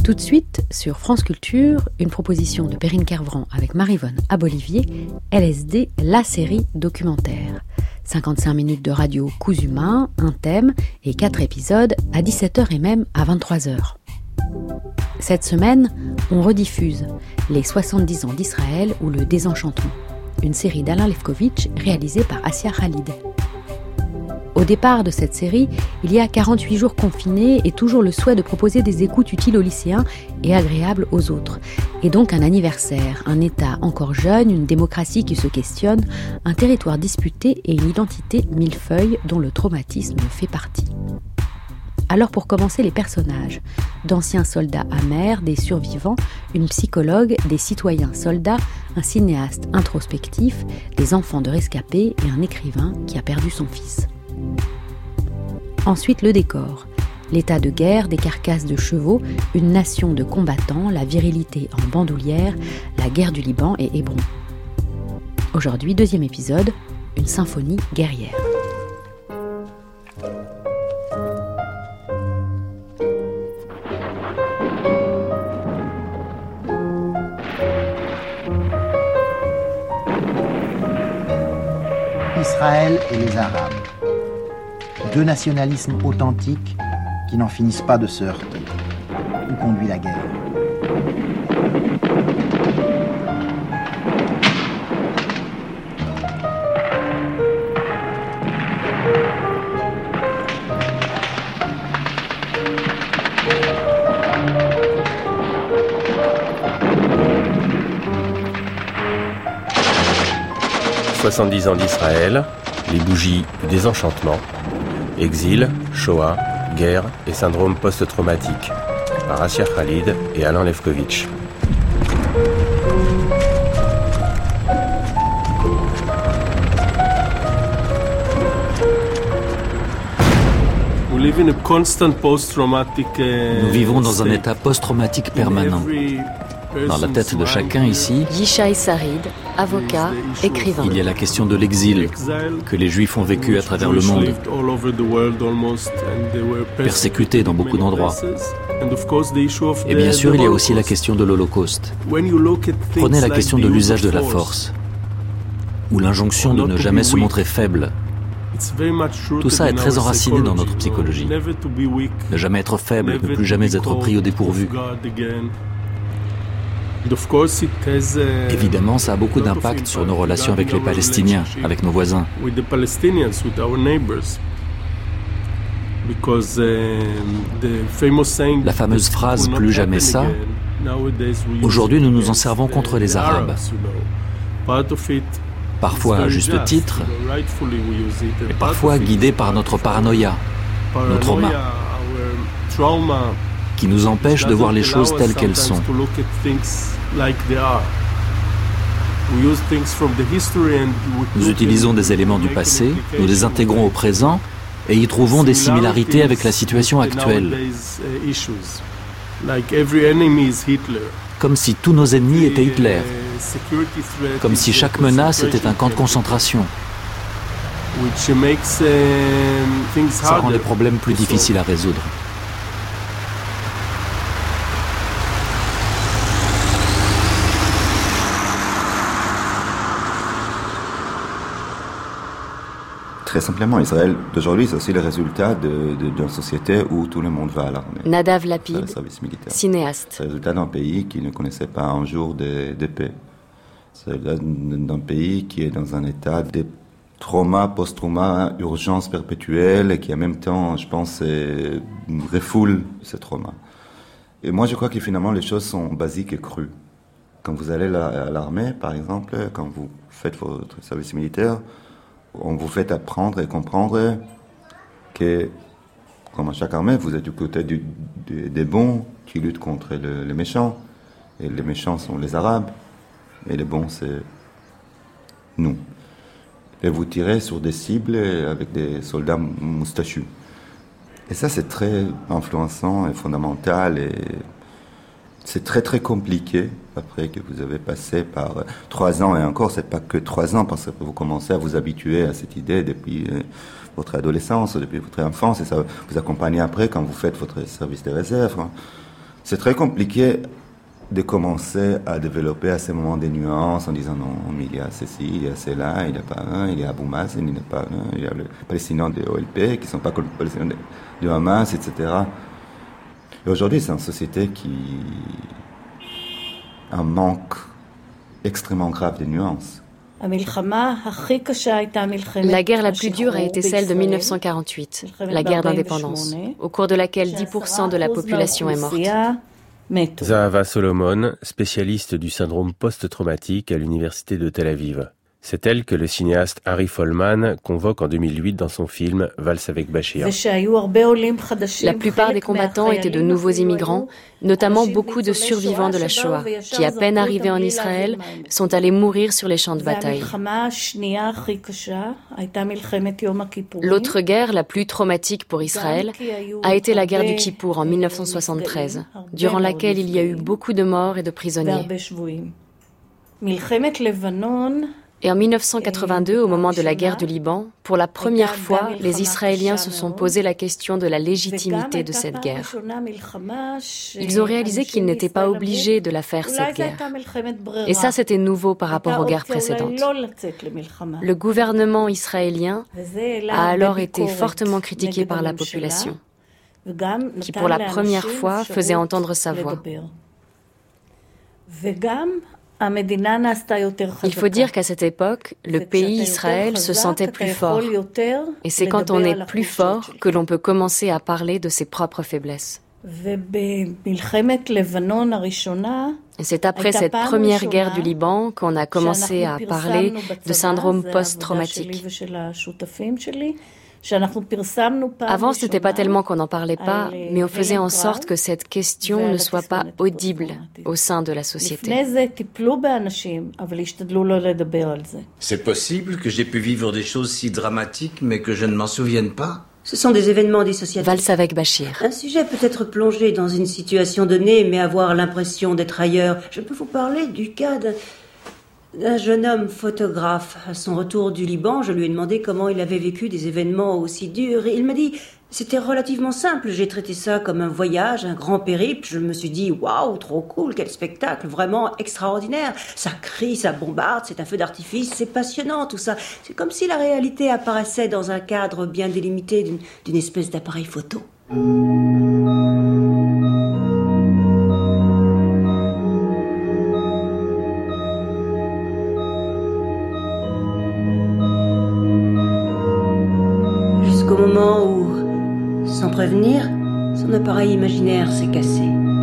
Tout de suite, sur France Culture, une proposition de Perrine Kervran avec Maryvonne Abolivier, LSD, la série documentaire. 55 minutes de radio coups humains, un thème et 4 épisodes à 17h et même à 23h. Cette semaine, on rediffuse les 70 ans d'Israël ou le désenchantement, une série d'Alain Lefkovitch réalisée par Assia Khalid. Au départ de cette série, il y a 48 jours confinés et toujours le souhait de proposer des écoutes utiles aux lycéens et agréables aux autres. Et donc un anniversaire, un État encore jeune, une démocratie qui se questionne, un territoire disputé et une identité millefeuille dont le traumatisme fait partie. Alors pour commencer, les personnages, d'anciens soldats amers, des survivants, une psychologue, des citoyens soldats, un cinéaste introspectif, des enfants de rescapés et un écrivain qui a perdu son fils. Ensuite, le décor. L'état de guerre, des carcasses de chevaux, une nation de combattants, la virilité en bandoulière, la guerre du Liban et Hébron. Aujourd'hui, deuxième épisode, une symphonie guerrière. Israël et les Arabes. Deux nationalismes authentiques qui n'en finissent pas de se heurter. Où conduit la guerre ? « 70 ans d'Israël, les bougies du désenchantement, exil, Shoah, guerre et syndrome post-traumatique, par Assia Khalid et Alain Lefkovitch. Nous vivons dans un état post-traumatique permanent. Dans la tête de chacun ici, Yishai Sarid, avocat, écrivain. Il y a la question de l'exil que les Juifs ont vécu à travers le monde, persécutés dans beaucoup d'endroits. Et bien sûr, il y a aussi la question de l'Holocauste. Prenez la question de l'usage de la force, ou l'injonction de ne jamais se montrer faible. Tout ça est très enraciné dans notre psychologie. Ne jamais être faible, ne plus jamais être pris au dépourvu. Évidemment, ça a beaucoup d'impact sur nos relations avec les Palestiniens, avec nos voisins. La fameuse phrase « plus jamais ça », aujourd'hui nous nous en servons contre les Arabes. Parfois à juste titre, et parfois guidés par notre paranoïa, nos traumas, qui nous empêchent de voir les choses telles qu'elles sont. Nous utilisons des éléments du passé, nous les intégrons au présent et y trouvons des similarités avec la situation actuelle. Comme si tous nos ennemis étaient Hitler, comme si chaque menace était un camp de concentration. Ça rend les problèmes plus difficiles à résoudre. Très simplement, Israël d'aujourd'hui, c'est aussi le résultat d'une société où tout le monde va à l'armée. Nadav Lapid, cinéaste. C'est le résultat d'un pays qui ne connaissait pas un jour de paix. C'est le résultat d'un pays qui est dans un état de trauma, post-trauma, urgence perpétuelle, et qui en même temps, je pense, refoule ce trauma. Et moi, je crois que finalement, les choses sont basiques et crues. Quand vous allez à l'armée, par exemple, quand vous faites votre service militaire, on vous fait apprendre et comprendre que, comme à chaque armée, vous êtes du côté des bons qui luttent contre les méchants. Et les méchants sont les Arabes, et les bons, c'est nous. Et vous tirez sur des cibles avec des soldats moustachus. Et ça, c'est très influençant et fondamental, et c'est très très compliqué après que vous avez passé par 3 ans, et encore c'est pas que 3 ans, parce que vous commencez à vous habituer à cette idée depuis votre adolescence, depuis votre enfance, et ça vous accompagne après quand vous faites votre service de réserve. C'est très compliqué de commencer à développer à ce moment des nuances en disant non, mais il y a ceci, il y a cela, il n'y a pas un, il y a Abou Mazen, il n'y a pas un, il y a le Palestinien de OLP qui ne sont pas comme les Palestiniens de Hamas, etc. Et aujourd'hui, c'est une société qui a un manque extrêmement grave de nuances. La guerre la plus dure a été celle de 1948, la guerre d'indépendance, au cours de laquelle 10% de la population est morte. Zahava Solomon, spécialiste du syndrome post-traumatique à l'université de Tel Aviv. C'est elle que le cinéaste Harry Folman convoque en 2008 dans son film Valse avec Bachir. La plupart des combattants étaient de nouveaux immigrants, notamment beaucoup de survivants de la Shoah, qui à peine arrivés en Israël, sont allés mourir sur les champs de bataille. L'autre guerre, la plus traumatique pour Israël, a été la guerre du Kippour en 1973, durant laquelle il y a eu beaucoup de morts et de prisonniers. Et en 1982, au moment de la guerre du Liban, pour la première fois, les Israéliens se sont posé la question de la légitimité de cette guerre. Ils ont réalisé qu'ils n'étaient pas obligés de la faire, cette guerre. Et ça, c'était nouveau par rapport aux guerres précédentes. Le gouvernement israélien a alors été fortement critiqué par la population, qui pour la première fois faisait entendre sa voix. Il faut dire qu'à cette époque, le pays Israël se sentait plus fort. Et c'est quand on est plus fort que l'on peut commencer à parler de ses propres faiblesses. Et c'est après cette première guerre du Liban qu'on a commencé à parler de syndrome post-traumatique. Avant, ce n'était pas tellement qu'on n'en parlait pas, mais on faisait en sorte que cette question ne soit pas audible au sein de la société. C'est possible que j'ai pu vivre des choses si dramatiques, mais que je ne m'en souvienne pas. Ce sont des événements dissociatifs. Valse avec Bachir. Un sujet peut être plongé dans une situation donnée, mais avoir l'impression d'être ailleurs. Je peux vous parler du cas d'un jeune homme photographe. À son retour du Liban, je lui ai demandé comment il avait vécu des événements aussi durs. Et il m'a dit, c'était relativement simple. J'ai traité ça comme un voyage, un grand périple. Je me suis dit, waouh, trop cool, quel spectacle, vraiment extraordinaire. Ça crie, ça bombarde, c'est un feu d'artifice, c'est passionnant tout ça. C'est comme si la réalité apparaissait dans un cadre bien délimité d'une espèce d'appareil photo. Au moment où, sans prévenir, son appareil imaginaire s'est cassé.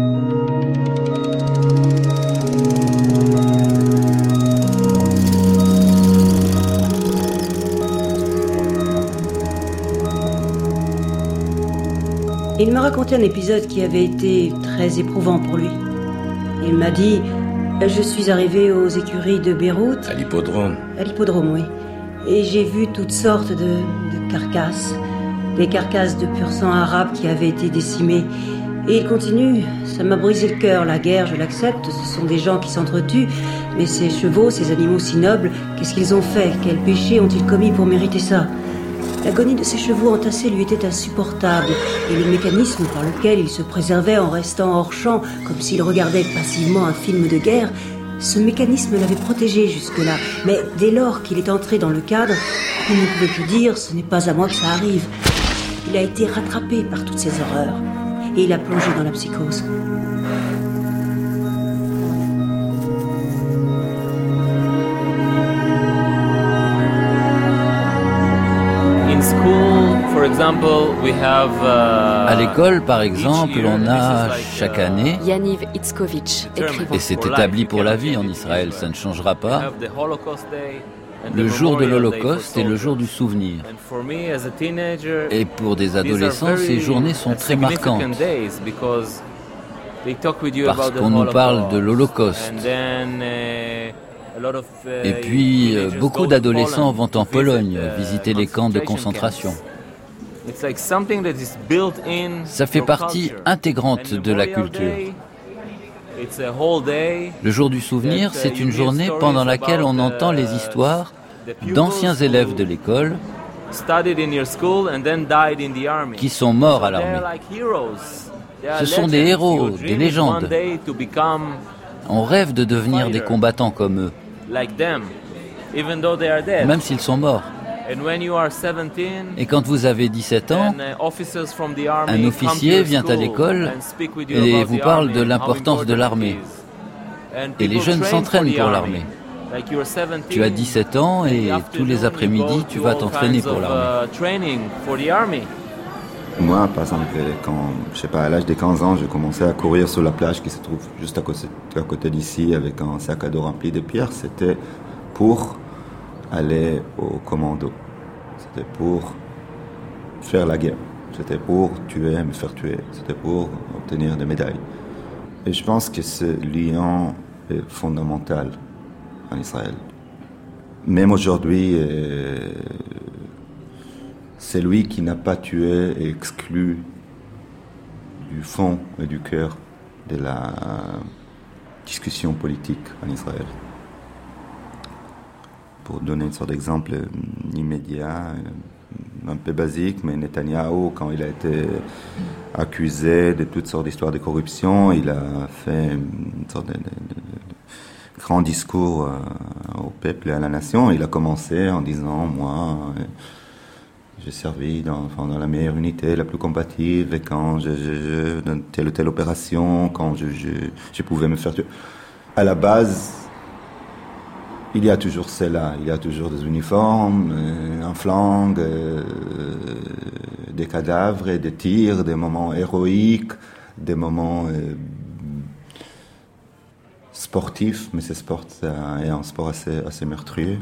Il m'a raconté un épisode qui avait été très éprouvant pour lui. Il m'a dit, je suis arrivé aux écuries de Beyrouth. À l'hippodrome. À l'hippodrome, oui. Et j'ai vu toutes sortes de carcasses. Des carcasses de pur sang arabes qui avaient été décimées. Et il continue, ça m'a brisé le cœur, la guerre, je l'accepte, ce sont des gens qui s'entretuent, mais ces chevaux, ces animaux si nobles, qu'est-ce qu'ils ont fait? Quels péchés ont-ils commis pour mériter ça? L'agonie de ces chevaux entassés lui était insupportable, et le mécanisme par lequel il se préservait en restant hors champ, comme s'il regardait passivement un film de guerre, ce mécanisme l'avait protégé jusque-là, mais dès lors qu'il est entré dans le cadre, il ne pouvait plus dire « ce n'est pas à moi que ça arrive ». Il a été rattrapé par toutes ces horreurs et il a plongé dans la psychose. À l'école, par exemple, on a chaque année, Yaniv Itzkovitch, écrivain. Et c'est établi pour la vie en Israël, ça ne changera pas, le jour de l'Holocauste et le jour du souvenir. Et pour des adolescents, ces journées sont très marquantes. Parce qu'on nous parle de l'Holocauste. Et puis, beaucoup d'adolescents vont en Pologne visiter les camps de concentration. Ça fait partie intégrante de la culture. Le jour du souvenir, c'est une journée pendant laquelle on entend les histoires d'anciens élèves de l'école qui sont morts à l'armée. Ce sont des héros, des légendes. On rêve de devenir des combattants comme eux, même s'ils sont morts. Et quand vous avez 17 ans, un officier vient à l'école et vous parle de l'importance de l'armée. Et les jeunes s'entraînent pour l'armée. Tu as 17 ans et tous les après-midi, tu vas t'entraîner pour l'armée. Moi, par exemple, à l'âge de 15 ans, j'ai commencé à courir sur la plage qui se trouve juste à côté d'ici avec un sac à dos rempli de pierres. C'était pour aller au commando. C'était pour faire la guerre. C'était pour tuer, me faire tuer. C'était pour obtenir des médailles. Et je pense que ce lien est fondamental en Israël. Même aujourd'hui, celui qui n'a pas tué est exclu du fond et du cœur de la discussion politique en Israël. Pour donner une sorte d'exemple immédiat, un peu basique, mais Netanyahou, quand il a été accusé de toutes sortes d'histoires de corruption, il a fait une sorte de grand discours au peuple et à la nation. Il a commencé en disant, moi, j'ai servi dans la meilleure unité, la plus combative, et quand dans telle ou telle opération, quand je pouvais me faire tuer. À la base, il y a toujours cela, il y a toujours des uniformes, un flingue, des cadavres, et des tirs, des moments héroïques, des moments sportifs, mais ce sport est un sport assez meurtrier.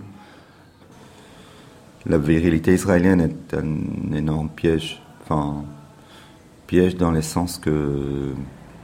La virilité israélienne est un énorme piège, piège dans le sens que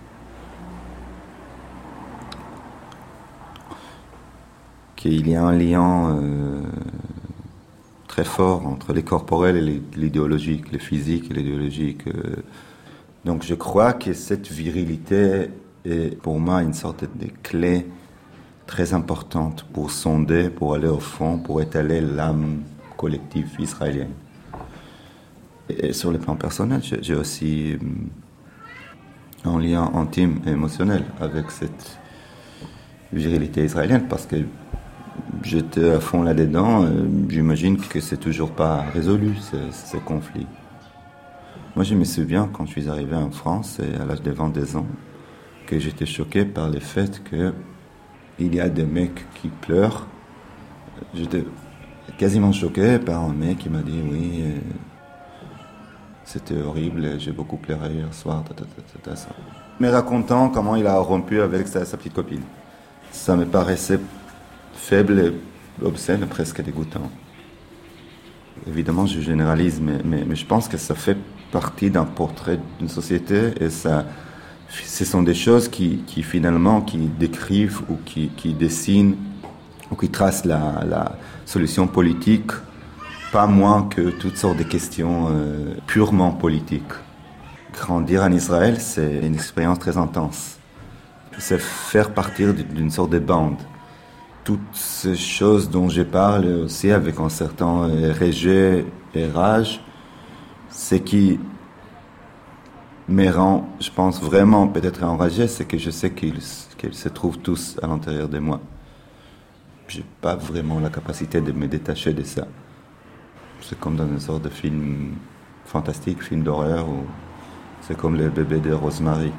qu'il y a un lien très fort entre les corporels et l'idéologique, le physique et l'idéologique. Donc je crois que cette virilité est pour moi une sorte de clé très importante pour sonder, pour aller au fond, pour étaler l'âme collective israélienne. Et sur le plan personnel, j'ai aussi un lien intime et émotionnel avec cette virilité israélienne parce que j'étais à fond là-dedans. J'imagine que c'est toujours pas résolu, ces conflits. Moi, je me souviens quand je suis arrivé en France, à l'âge de 22 ans, que j'étais choqué par le fait qu'il y a des mecs qui pleurent. J'étais quasiment choqué par un mec qui m'a dit « Oui, c'était horrible, j'ai beaucoup pleuré hier soir. » Mais racontant comment il a rompu avec sa petite copine. Ça me paraissait faible et obscène, presque dégoûtant. Évidemment, je généralise, mais je pense que ça fait partie d'un portrait d'une société et ce sont des choses qui finalement qui décrivent ou qui dessinent ou qui tracent la solution politique, pas moins que toutes sortes de questions purement politiques. Grandir en Israël, c'est une expérience très intense. C'est faire partir d'une sorte de bande. Toutes ces choses dont je parle aussi avec un certain rejet et rage, c'est qui me rend, je pense, vraiment peut-être enragé, c'est que je sais qu'ils se trouvent tous à l'intérieur de moi. Je n'ai pas vraiment la capacité de me détacher de ça. C'est comme dans une sorte de film fantastique, film d'horreur, ou c'est comme le bébé de Rosemary.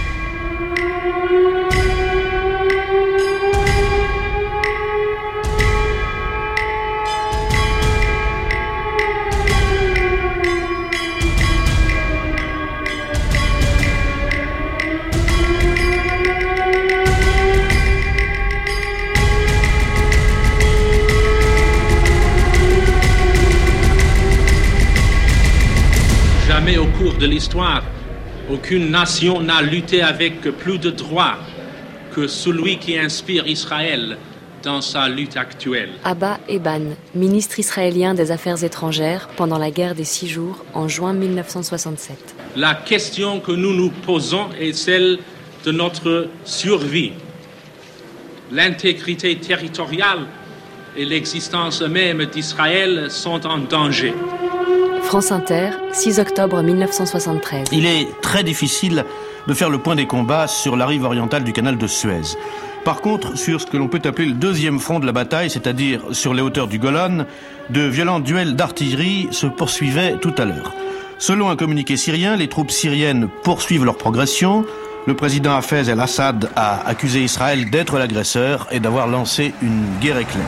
Jamais au cours de l'histoire, aucune nation n'a lutté avec plus de droits que celui qui inspire Israël dans sa lutte actuelle. Abba Eban, ministre israélien des Affaires étrangères pendant la guerre des 6 jours en juin 1967. La question que nous nous posons est celle de notre survie. L'intégrité territoriale et l'existence même d'Israël sont en danger. France Inter, 6 octobre 1973. Il est très difficile de faire le point des combats sur la rive orientale du canal de Suez. Par contre, sur ce que l'on peut appeler le deuxième front de la bataille, c'est-à-dire sur les hauteurs du Golan, de violents duels d'artillerie se poursuivaient tout à l'heure. Selon un communiqué syrien, les troupes syriennes poursuivent leur progression. Le président Hafez el-Assad a accusé Israël d'être l'agresseur et d'avoir lancé une guerre éclair.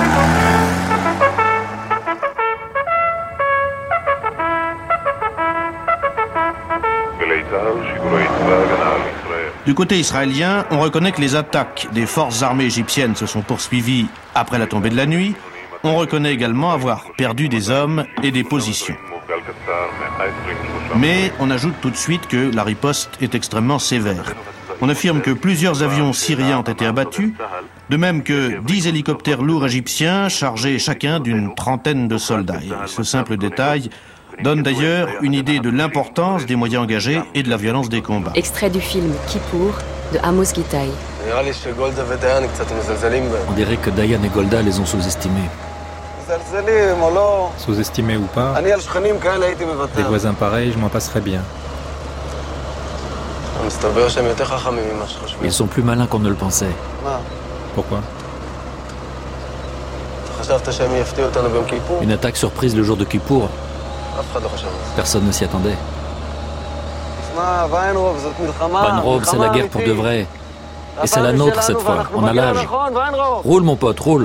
Du côté israélien, on reconnaît que les attaques des forces armées égyptiennes se sont poursuivies après la tombée de la nuit. On reconnaît également avoir perdu des hommes et des positions. Mais on ajoute tout de suite que la riposte est extrêmement sévère. On affirme que plusieurs avions syriens ont été abattus, de même que 10 hélicoptères lourds égyptiens chargés chacun d'une trentaine de soldats. Et ce simple détail donne d'ailleurs une idée de l'importance des moyens engagés et de la violence des combats. Extrait du film Kippour de Amos Gitaï. On dirait que Dayan et Golda les ont sous-estimés. Sous-estimés ou pas, des voisins pareils, je m'en passerais bien. Ils sont plus malins qu'on ne le pensait. Pourquoi ? Une attaque surprise le jour de Kippour. Personne ne s'y attendait. Weinrop, c'est la guerre pour de vrai. Et c'est la nôtre cette fois, on a l'âge. Roule mon pote, roule.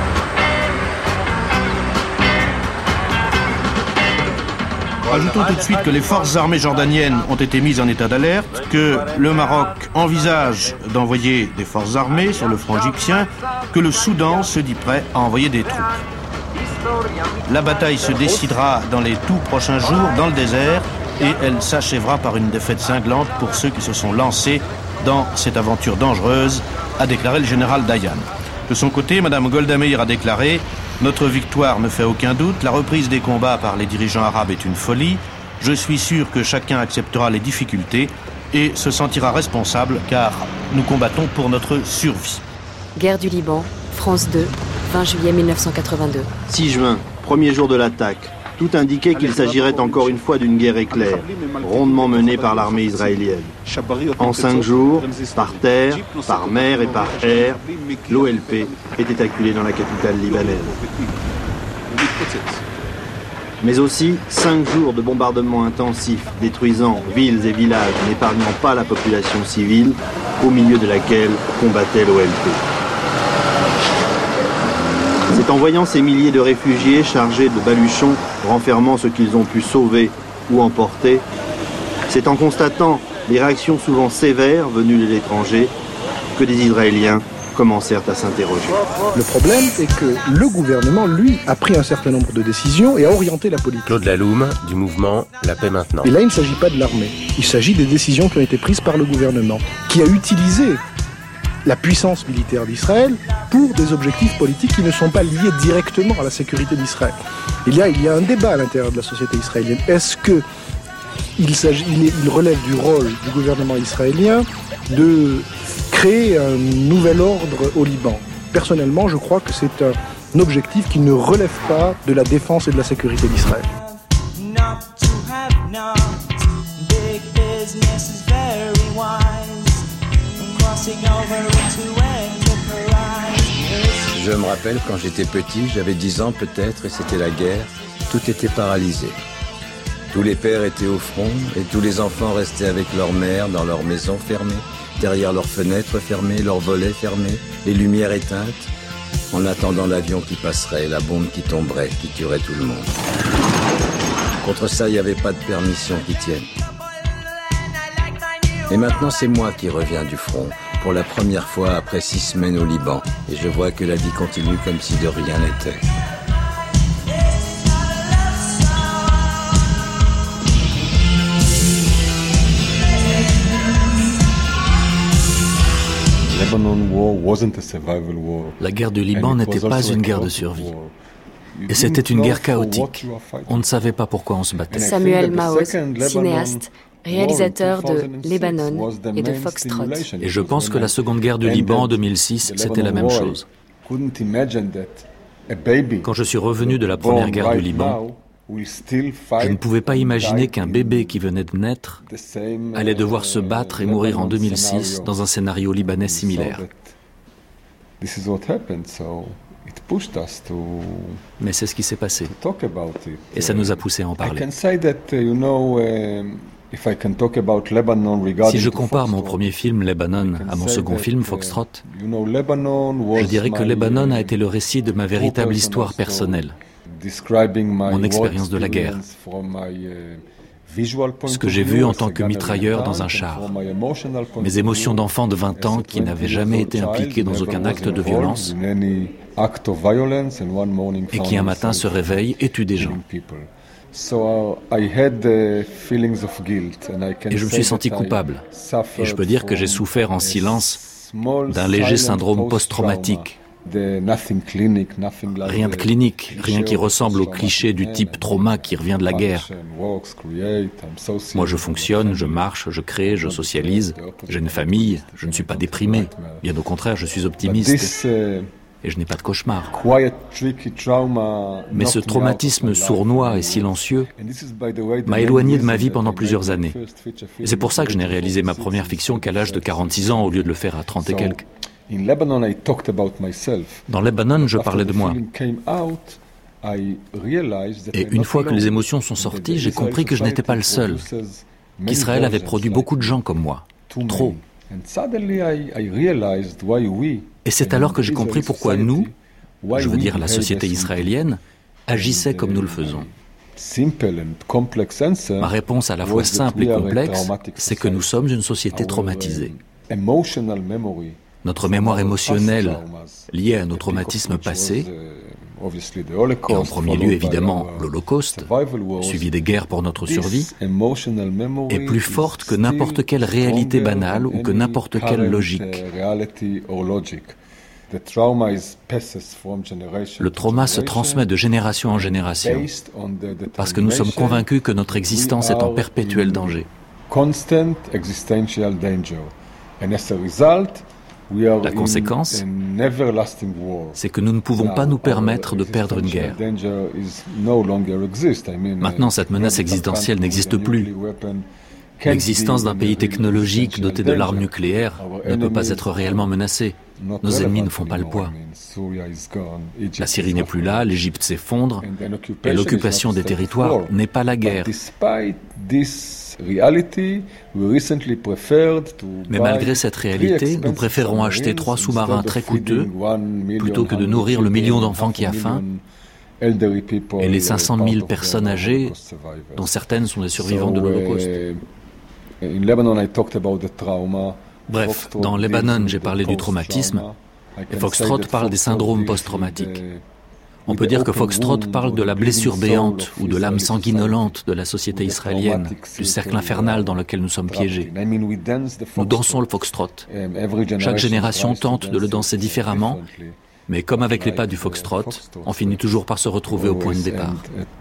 Ajoutons tout de suite que les forces armées jordaniennes ont été mises en état d'alerte, que le Maroc envisage d'envoyer des forces armées sur le front égyptien, que le Soudan se dit prêt à envoyer des troupes. La bataille se décidera dans les tout prochains jours dans le désert et elle s'achèvera par une défaite cinglante pour ceux qui se sont lancés dans cette aventure dangereuse, a déclaré le général Dayan. De son côté, Mme Golda Meir a déclaré « Notre victoire ne fait aucun doute, la reprise des combats par les dirigeants arabes est une folie. Je suis sûr que chacun acceptera les difficultés et se sentira responsable car nous combattons pour notre survie. » Guerre du Liban, France 2, 20 juillet 1982. 6 juin, premier jour de l'attaque. Tout indiquait qu'il s'agirait encore une fois d'une guerre éclair, rondement menée par l'armée israélienne. En 5 jours, par terre, par mer et par air, l'OLP était acculée dans la capitale libanaise. Mais aussi 5 jours de bombardements intensifs, détruisant villes et villages, n'épargnant pas la population civile, au milieu de laquelle combattait l'OLP. C'est en voyant ces milliers de réfugiés chargés de baluchons renfermant ce qu'ils ont pu sauver ou emporter, c'est en constatant les réactions souvent sévères venues de l'étranger que des Israéliens commencèrent à s'interroger. Le problème est que le gouvernement, lui, a pris un certain nombre de décisions et a orienté la politique. Claude Laloum, du mouvement La Paix Maintenant. Et là, il ne s'agit pas de l'armée. Il s'agit des décisions qui ont été prises par le gouvernement, qui a utilisé la puissance militaire d'Israël pour des objectifs politiques qui ne sont pas liés directement à la sécurité d'Israël. Il y a un débat à l'intérieur de la société israélienne. Est-ce que il relève du rôle du gouvernement israélien de créer un nouvel ordre au Liban? Personnellement, je crois que c'est un objectif qui ne relève pas de la défense et de la sécurité d'Israël. Je me rappelle quand j'étais petit, j'avais 10 ans peut-être, et c'était la guerre, tout était paralysé. Tous les pères étaient au front et tous les enfants restaient avec leur mère dans leur maison fermée, derrière leurs fenêtres fermées, leurs volets fermés, les lumières éteintes, en attendant l'avion qui passerait, la bombe qui tomberait, qui tuerait tout le monde. Contre ça, il n'y avait pas de permission qui tienne. Et maintenant, c'est moi qui reviens du front, pour la première fois après 6 semaines au Liban, et je vois que la vie continue comme si de rien n'était. La guerre du Liban n'était pas une guerre de survie. Et c'était une guerre chaotique. On ne savait pas pourquoi on se battait. Samuel Maoz, cinéaste, réalisateur de Lebanon et de Foxtrot. Et je pense que la seconde guerre du Liban en 2006, c'était la même chose. Quand je suis revenu de la première guerre du Liban, Je ne pouvais pas imaginer qu'un bébé qui venait de naître allait devoir se battre et mourir en 2006 dans un scénario libanais similaire. Mais c'est ce qui s'est passé. Et ça nous a poussé à en parler. Si je compare mon premier film, Lebanon, à mon second film, Foxtrot, je dirais que Lebanon a été le récit de ma véritable histoire personnelle, mon expérience de la guerre, ce que j'ai vu en tant que mitrailleur dans un char, mes émotions d'enfant de 20 ans qui n'avaient jamais été impliquées dans aucun acte de violence et qui un matin se réveillent et tuent des gens. Et je me suis senti coupable. Et je peux dire que j'ai souffert en silence d'un léger syndrome post-traumatique. Rien de clinique, rien qui ressemble au cliché du type trauma qui revient de la guerre. Moi, je fonctionne, je marche, je crée, je socialise. J'ai une famille, je ne suis pas déprimé. Bien au contraire, je suis optimiste. Et je n'ai pas de cauchemar. Mais ce traumatisme sournois et silencieux m'a éloigné de ma vie pendant plusieurs années. Et c'est pour ça que je n'ai réalisé ma première fiction qu'à l'âge de 46 ans au lieu de le faire à 30 et quelques. Dans Lebanon, je parlais de moi. Et une fois que les émotions sont sorties, j'ai compris que je n'étais pas le seul, qu'Israël avait produit beaucoup de gens comme moi. Trop. Et c'est alors que j'ai compris pourquoi nous, je veux dire la société israélienne, agissait comme nous le faisons. Ma réponse à la fois simple et complexe, c'est que nous sommes une société traumatisée. Notre mémoire émotionnelle liée à nos traumatismes passés, et en premier lieu évidemment l'Holocauste, suivi des guerres pour notre survie, est plus forte que n'importe quelle réalité banale ou que n'importe quelle logique. Le trauma se transmet de génération en génération parce que nous sommes convaincus que notre existence est en perpétuel danger. La conséquence, c'est que nous ne pouvons pas nous permettre de perdre une guerre. Maintenant, cette menace existentielle n'existe plus. L'existence d'un pays technologique doté de l'arme nucléaire ne peut pas être réellement menacée. Nos ennemis ne font pas le poids. La Syrie n'est plus là, l'Égypte s'effondre, et l'occupation des territoires n'est pas la guerre. Mais malgré cette réalité, nous préférons acheter 3 sous-marins très coûteux plutôt que de nourrir le million d'enfants qui a faim et les 500 000 personnes âgées, dont certaines sont des survivants de l'Holocauste. Bref, dans Lebanon, j'ai parlé du traumatisme, et Foxtrot parle des syndromes post-traumatiques. On peut dire que Foxtrot parle de la blessure béante ou de l'âme sanguinolente de la société israélienne, du cercle infernal dans lequel nous sommes piégés. Nous dansons le Foxtrot. Chaque génération tente de le danser différemment, mais comme avec les pas du Foxtrot, on finit toujours par se retrouver au point de départ.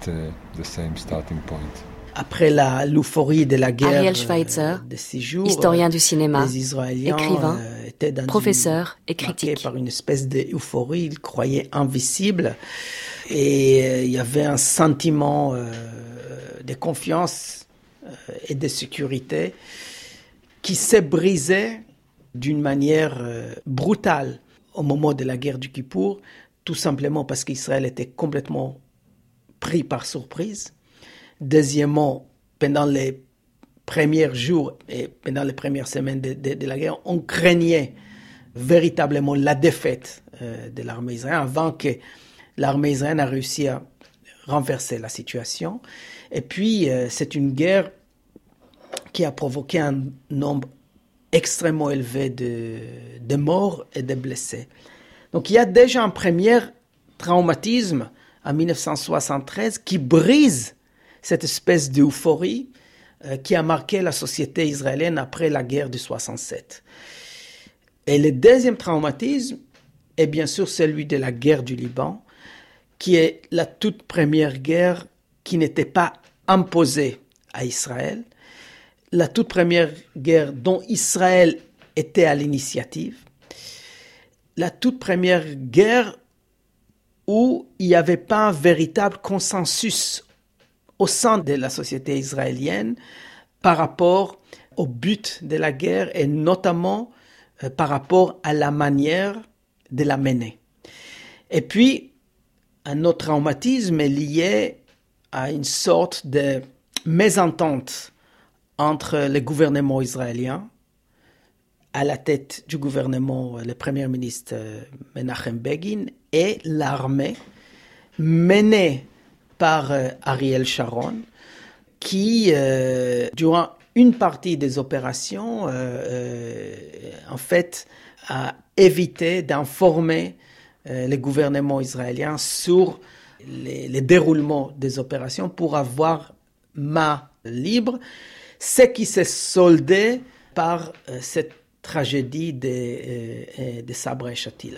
Après l'euphorie de la guerre, Ariel Schweitzer, de 6 jours, historien du cinéma, les Israéliens écrivain, étaient professeur et critique. Par une espèce d'euphorie, ils croyaient invisibles, et il y avait un sentiment de confiance et de sécurité qui s'est brisé d'une manière brutale au moment de la guerre du Kippour, tout simplement parce qu'Israël était complètement pris par surprise. Deuxièmement, pendant les premiers jours et pendant les premières semaines de la guerre, on craignait véritablement la défaite de l'armée israélienne avant que l'armée israélienne a réussi à renverser la situation. Et puis, c'est une guerre qui a provoqué un nombre extrêmement élevé de morts et de blessés. Donc, il y a déjà un premier traumatisme en 1973 qui brise cette espèce d'euphorie qui a marqué la société israélienne après la guerre de 67. Et le deuxième traumatisme est bien sûr celui de la guerre du Liban, qui est la toute première guerre qui n'était pas imposée à Israël, la toute première guerre dont Israël était à l'initiative, la toute première guerre où il n'y avait pas un véritable consensus au sein de la société israélienne par rapport au but de la guerre et notamment par rapport à la manière de la mener. Et puis, un autre traumatisme est lié à une sorte de mésentente entre le gouvernement israélien, à la tête du gouvernement, le premier ministre Menachem Begin, et l'armée menée par Ariel Sharon, qui, durant une partie des opérations, en fait, a évité d'informer le gouvernement israélien sur les déroulements des opérations pour avoir main libre, ce qui s'est soldé par cette tragédie de Sabra et Shatila.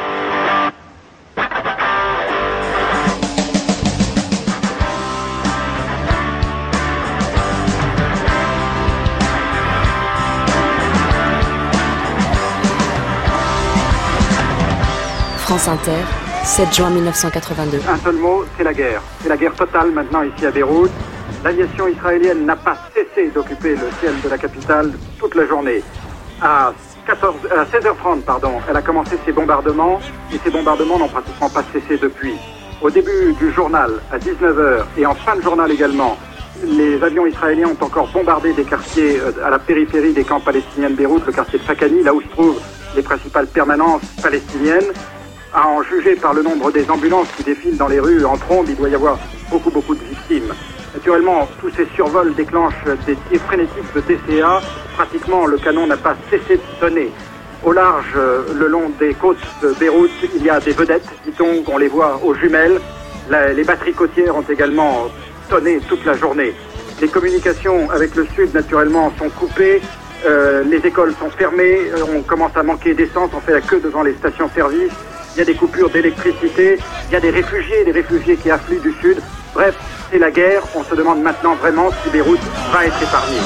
France Inter, 7 juin 1982. Un seul mot, c'est la guerre. C'est la guerre totale maintenant ici à Beyrouth. L'aviation israélienne n'a pas cessé d'occuper le ciel de la capitale toute la journée. À 16h30, elle a commencé ses bombardements et ces bombardements n'ont pratiquement pas cessé depuis. Au début du journal, à 19h et en fin de journal également, les avions israéliens ont encore bombardé des quartiers à la périphérie des camps palestiniens de Beyrouth, le quartier de Fakani, là où se trouvent les principales permanences palestiniennes. À en juger par le nombre des ambulances qui défilent dans les rues en trombe, il doit y avoir beaucoup de victimes. Naturellement, tous ces survols déclenchent des tirs frénétiques de TCA. Pratiquement, le canon n'a pas cessé de sonner. Au large, le long des côtes de Beyrouth, il y a des vedettes, dit-on, qu'on les voit aux jumelles. Les batteries côtières ont également sonné toute la journée. Les communications avec le sud, naturellement, sont coupées. Les écoles sont fermées. On commence à manquer d'essence. On fait la queue devant les stations-service. Il y a des coupures d'électricité. Il y a des réfugiés qui affluent du sud. Bref, c'est la guerre. On se demande maintenant vraiment si Beyrouth va être épargnée.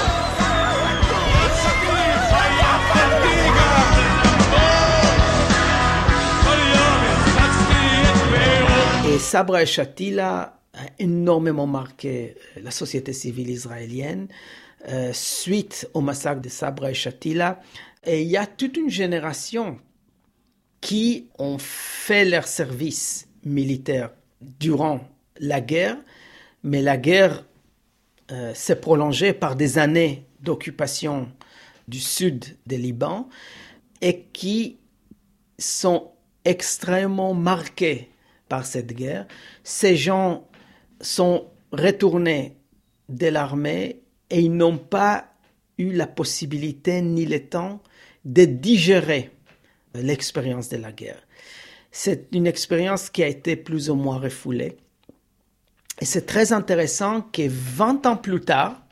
Et Sabra et Shatila a énormément marqué la société civile israélienne suite au massacre de Sabra et Shatila. Et il y a toute une génération qui ont fait leur service militaire durant la guerre, mais la guerre s'est prolongée par des années d'occupation du sud du Liban et qui sont extrêmement marqués par cette guerre. Ces gens sont retournés de l'armée et ils n'ont pas eu la possibilité ni le temps de digérer l'expérience de la guerre. C'est une expérience qui a été plus ou moins refoulée. Et c'est très intéressant que 20 ans plus tard,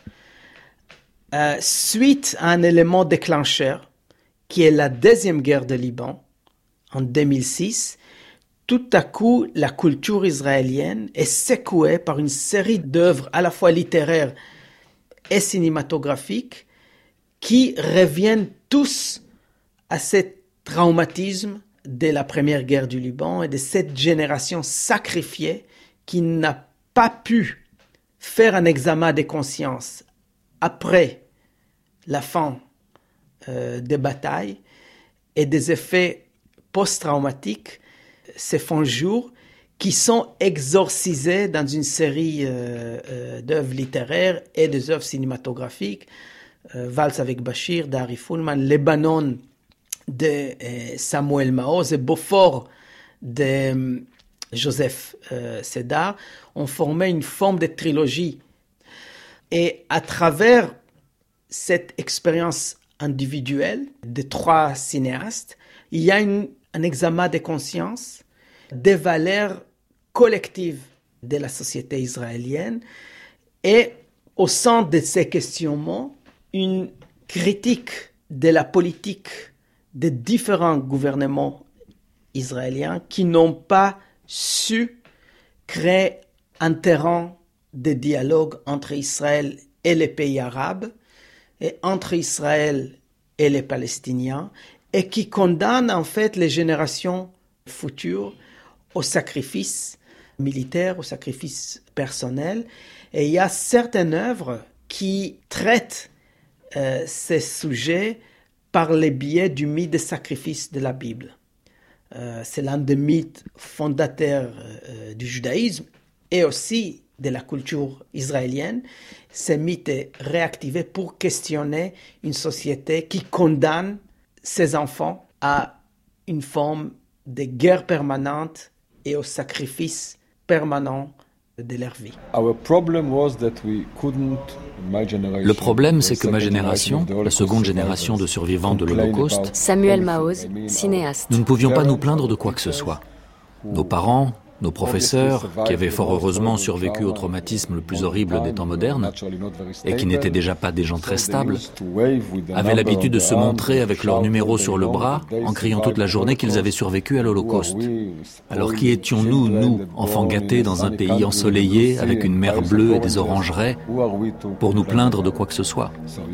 suite à un élément déclencheur, qui est la deuxième guerre de Liban, en 2006, tout à coup, la culture israélienne est secouée par une série d'œuvres à la fois littéraires et cinématographiques qui reviennent tous à ce traumatisme de la première guerre du Liban et de cette génération sacrifiée qui n'a pas pu faire un examen de conscience après la fin des batailles et des effets post-traumatiques se font jour qui sont exorcisés dans une série d'œuvres littéraires et des œuvres cinématographiques. Valse avec Bachir d'Harry Fullman, Lebanon de Samuel Maoz et Beaufort de Joseph Sédar ont formé une forme de trilogie. Et à travers cette expérience individuelle de trois cinéastes, il y a un examen de conscience des valeurs collectives de la société israélienne et au centre de ces questionnements, une critique de la politique des différents gouvernements israéliens qui n'ont pas su créer un terrain de dialogue entre Israël et les pays arabes et entre Israël et les Palestiniens et qui condamnent en fait les générations futures au sacrifice militaire, au sacrifice personnel. Et il y a certaines œuvres qui traitent ces sujets par le biais du mythe des sacrifices de la Bible. C'est l'un des mythes fondateurs du judaïsme et aussi de la culture israélienne. Ce mythe est réactivé pour questionner une société qui condamne ses enfants à une forme de guerre permanente et au sacrifice permanent de leur vie. Le problème, c'est que ma génération, la seconde génération de survivants de l'Holocauste, Samuel Maoz, cinéaste. Nous ne pouvions pas nous plaindre de quoi que ce soit. Nos parents, nos professeurs, qui avaient fort heureusement survécu au traumatisme le plus horrible des temps modernes, et qui n'étaient déjà pas des gens très stables, avaient l'habitude de se montrer avec leur numéro sur le bras, en criant toute la journée qu'ils avaient survécu à l'Holocauste. Alors qui étions-nous, nous, enfants gâtés dans un pays ensoleillé, avec une mer bleue et des orangeraies, pour nous plaindre de quoi que ce soit?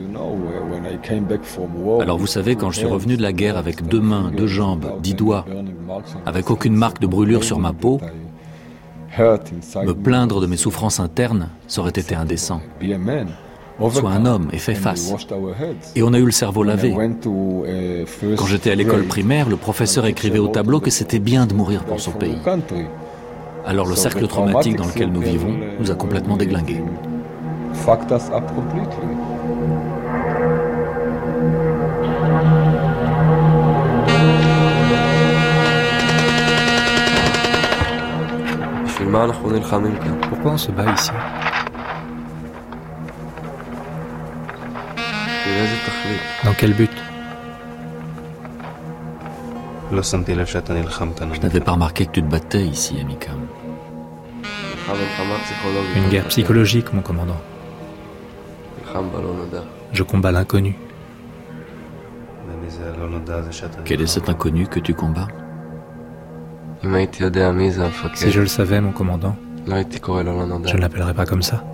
Alors vous savez, quand je suis revenu de la guerre avec 2 mains, 2 jambes, 10 doigts, avec aucune marque de brûlure sur ma peau, me plaindre de mes souffrances internes, ça aurait été indécent. Sois un homme et fais face. Et on a eu le cerveau lavé. Quand j'étais à l'école primaire, le professeur écrivait au tableau que c'était bien de mourir pour son pays. Alors le cercle traumatique dans lequel nous vivons nous a complètement déglingués. Pourquoi on se bat ici? Dans quel but? Je n'avais pas remarqué que tu te battais ici, Amikam. Une guerre psychologique, mon commandant. Je combats l'inconnu. Quel est cet inconnu que tu combats? Si je le savais, mon commandant, je ne l'appellerais pas comme ça.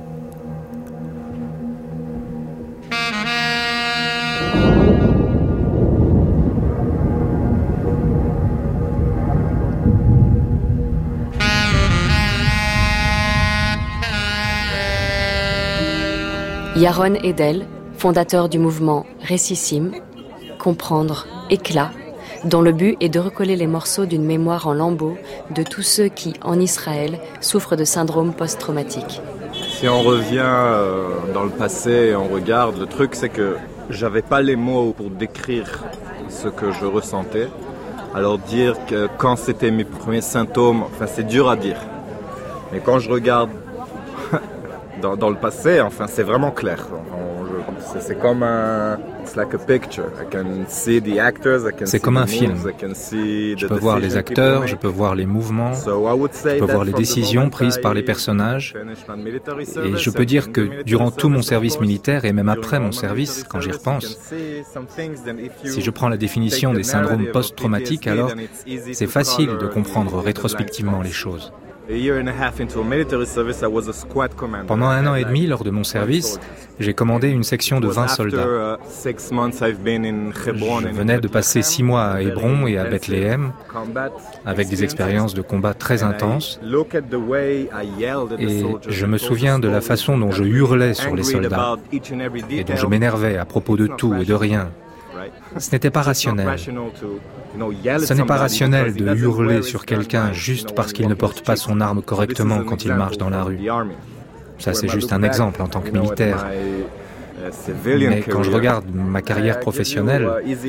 Yaron Edel, fondateur du mouvement Récissime, comprendre, éclat, dont le but est de recoller les morceaux d'une mémoire en lambeaux de tous ceux qui, en Israël, souffrent de syndrome post-traumatique. Si on revient dans le passé et on regarde, le truc c'est que j'avais pas les mots pour décrire ce que je ressentais. Alors dire que quand c'était mes premiers symptômes, enfin c'est dur à dire. Mais quand je regarde dans le passé, enfin c'est vraiment clair. C'est comme un... C'est comme un film. Je peux voir les acteurs, je peux voir les mouvements, je peux voir les décisions prises par les personnages. Et je peux dire que durant tout mon service militaire et même après mon service, quand j'y repense, si je prends la définition des syndromes post-traumatiques, alors c'est facile de comprendre rétrospectivement les choses. Pendant 1 an et demi, lors de mon service, j'ai commandé une section de 20 soldats. Je venais de passer 6 mois à Hébron et à Bethléem, avec des expériences de combat très intenses. Et je me souviens de la façon dont je hurlais sur les soldats et dont je m'énervais à propos de tout et de rien. Ce n'était pas rationnel. Ce n'est pas rationnel de hurler sur quelqu'un juste parce qu'il ne porte pas son arme correctement quand il marche dans la rue. Ça, c'est juste un exemple en tant que militaire. Mais quand je regarde ma carrière professionnelle,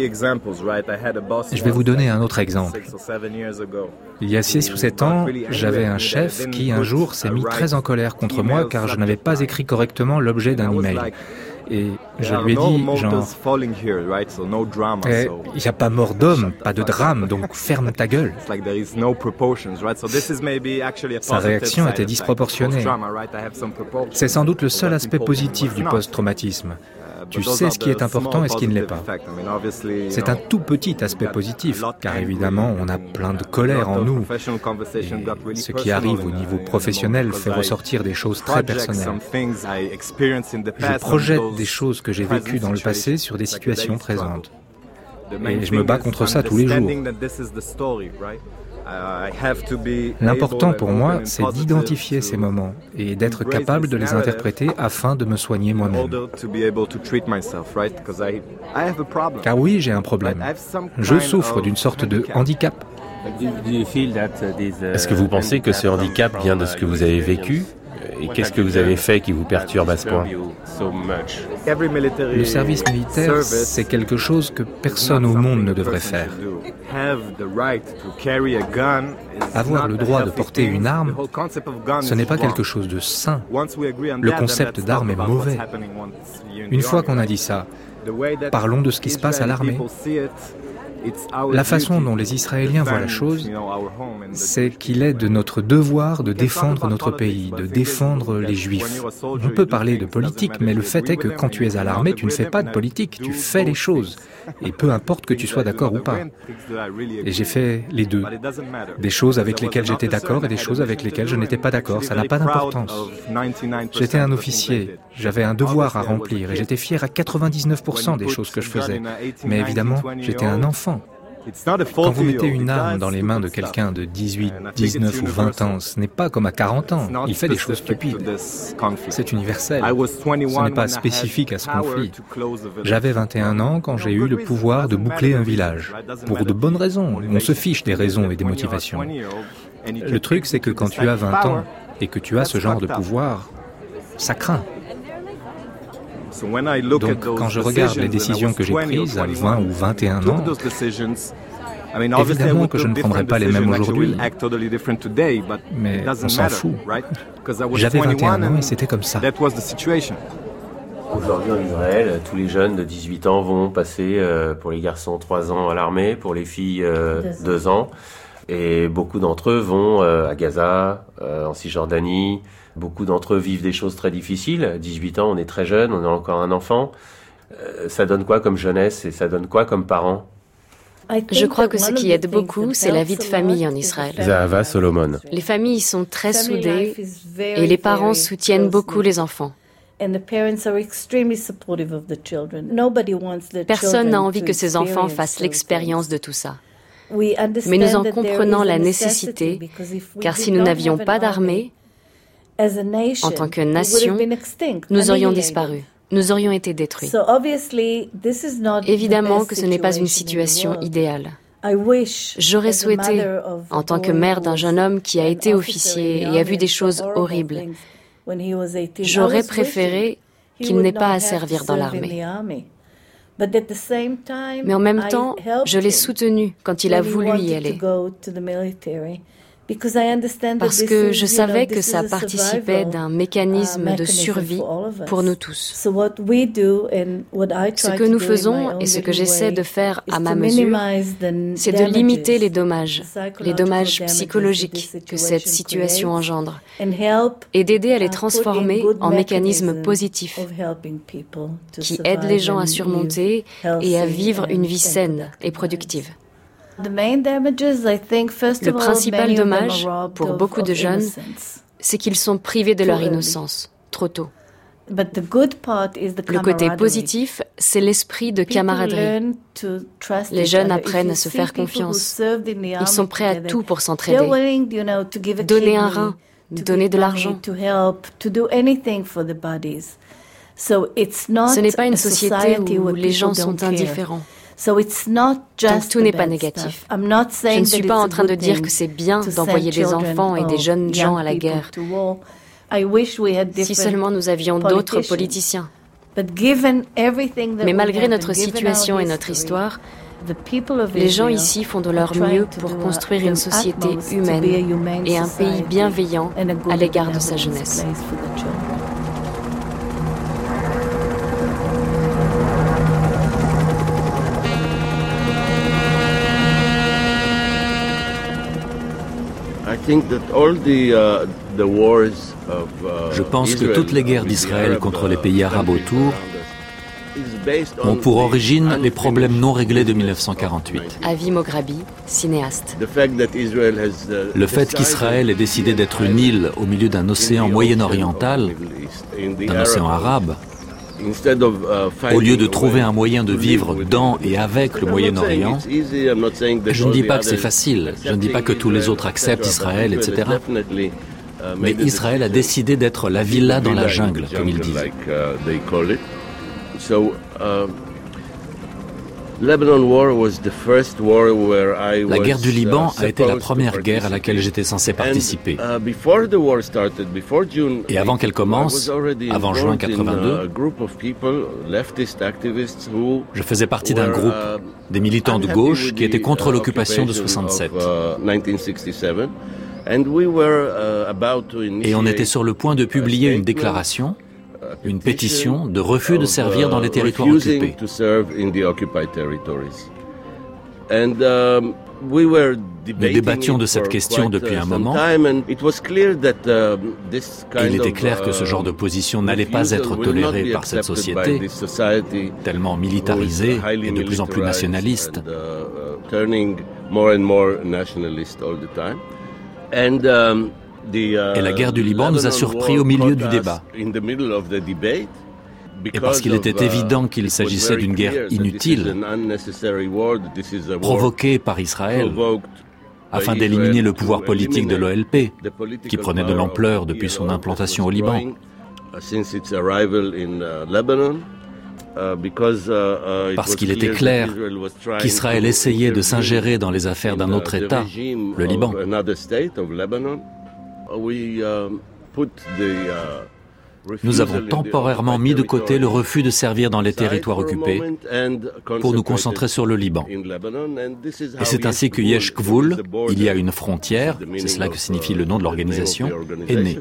je vais vous donner un autre exemple. Il y a 6 ou 7 ans, j'avais un chef qui, un jour, s'est mis très en colère contre moi car je n'avais pas écrit correctement l'objet d'un email. Et je lui ai dit, genre, il n'y a pas mort d'homme, pas de drame, donc ferme ta gueule. Sa réaction était disproportionnée. C'est sans doute le seul aspect positif du post-traumatisme. Tu sais ce qui est important et ce qui ne l'est pas. C'est un tout petit aspect positif, car évidemment, on a plein de colère en nous. Et ce qui arrive au niveau professionnel fait ressortir des choses très personnelles. Je projette des choses que j'ai vécues dans le passé sur des situations présentes. Et je me bats contre ça tous les jours. L'important pour moi, c'est d'identifier ces moments et d'être capable de les interpréter afin de me soigner moi-même. Car oui, j'ai un problème. Je souffre d'une sorte de handicap. Est-ce que vous pensez que ce handicap vient de ce que vous avez vécu ? Et qu'est-ce que vous avez fait qui vous perturbe à ce point ? Le service militaire, c'est quelque chose que personne au monde ne devrait faire. Avoir le droit de porter une arme, ce n'est pas quelque chose de sain. Le concept d'arme est mauvais. Une fois qu'on a dit ça, parlons de ce qui se passe à l'armée. La façon dont les Israéliens voient la chose, c'est qu'il est de notre devoir de défendre notre pays, de défendre les Juifs. On peut parler de politique, mais le fait est que quand tu es à l'armée, tu ne fais pas de politique, tu fais les choses. Et peu importe que tu sois d'accord ou pas. Et j'ai fait les deux. Des choses avec lesquelles j'étais d'accord et des choses avec lesquelles je n'étais pas d'accord. Ça n'a pas d'importance. J'étais un officier, j'avais un devoir à remplir et j'étais fier à 99% des choses que je faisais. Mais évidemment, j'étais un enfant. Quand vous mettez une arme dans les mains de quelqu'un de 18, 19 ou 20 ans, ce n'est pas comme à 40 ans. Il fait des choses stupides. C'est universel. Ce n'est pas spécifique à ce conflit. J'avais 21 ans quand j'ai eu le pouvoir de boucler un village. Pour de bonnes raisons. On se fiche des raisons et des motivations. Le truc, c'est que quand tu as 20 ans et que tu as ce genre de pouvoir, ça craint. Donc, quand je regarde les décisions que j'ai prises à 20 ou 21 ans, évidemment que je ne prendrai pas les mêmes aujourd'hui, mais on s'en fout. J'avais 21 ans et c'était comme ça. Aujourd'hui en Israël, tous les jeunes de 18 ans vont passer, pour les garçons, 3 ans à l'armée, pour les filles, 2 ans. Et beaucoup d'entre eux vont à Gaza, en Cisjordanie. Beaucoup d'entre eux vivent des choses très difficiles. 18 ans, on est très jeune, on est encore un enfant. Ça donne quoi comme jeunesse et ça donne quoi comme parents ? Je crois que ce qui aide beaucoup, c'est la vie de famille en Israël. Zahava Solomon. Les familles sont très soudées et les parents soutiennent beaucoup les enfants. Personne n'a envie que ses enfants fassent l'expérience de tout ça. Mais nous en comprenons la nécessité, car si nous n'avions pas d'armée, en tant que nation, nous aurions disparu. Nous aurions été détruits. Évidemment que ce n'est pas une situation idéale. J'aurais souhaité, en tant que mère d'un jeune homme qui a été officier et a vu des choses horribles, j'aurais préféré qu'il n'ait pas à servir dans l'armée. Mais en même temps, je l'ai soutenu quand il a voulu y aller. Parce que je savais que ça participait d'un mécanisme de survie pour nous tous. Ce que nous faisons et ce que j'essaie de faire à ma mesure, c'est de limiter les dommages psychologiques que cette situation engendre et d'aider à les transformer en mécanismes positifs qui aident les gens à surmonter et à vivre une vie saine et productive. Le principal dommage pour beaucoup de jeunes, c'est qu'ils sont privés de leur innocence, trop tôt. Le côté positif, c'est l'esprit de camaraderie. Les jeunes apprennent à se faire confiance. Ils sont prêts à tout pour s'entraider. Donner un rein, donner de l'argent. Ce n'est pas une société où les gens sont indifférents. Donc tout n'est pas négatif. Je ne suis pas en train de dire que c'est bien d'envoyer des enfants et des jeunes gens à la guerre. Si seulement nous avions d'autres politiciens. Mais malgré notre situation et notre histoire, les gens ici font de leur mieux pour construire une société humaine et un pays bienveillant à l'égard de sa jeunesse. Je pense que toutes les guerres d'Israël contre les pays arabes autour ont pour origine les problèmes non réglés de 1948. Avi Mograbi, cinéaste. Le fait qu'Israël ait décidé d'être une île au milieu d'un océan moyen-oriental, d'un océan arabe, Au lieu de trouver un moyen de vivre dans et avec le Moyen-Orient, je ne dis pas que c'est facile, je ne dis pas que tous les autres acceptent Israël, etc. Mais Israël a décidé d'être la villa dans la jungle, comme ils disent. La guerre du Liban a été la première guerre à laquelle j'étais censé participer. Et avant qu'elle commence, avant juin 82, je faisais partie d'un groupe, des militants de gauche qui étaient contre l'occupation de 67. Et on était sur le point de publier une déclaration, une pétition de refus de servir dans les territoires occupés. Nous débattions de cette question depuis un moment, et il était clair que ce genre de position n'allait pas être toléré par cette société, tellement militarisée et de plus en plus nationaliste. Et la guerre du Liban nous a surpris au milieu du débat. Et parce qu'il était évident qu'il s'agissait d'une guerre inutile, provoquée par Israël, afin d'éliminer le pouvoir politique de l'OLP, qui prenait de l'ampleur depuis son implantation au Liban. Parce qu'il était clair qu'Israël essayait de s'ingérer dans les affaires d'un autre État, le Liban. Nous avons temporairement mis de côté le refus de servir dans les territoires occupés pour nous concentrer sur le Liban. Et c'est ainsi que Yesh Gvul, il y a une frontière, c'est cela que signifie le nom de l'organisation, est né.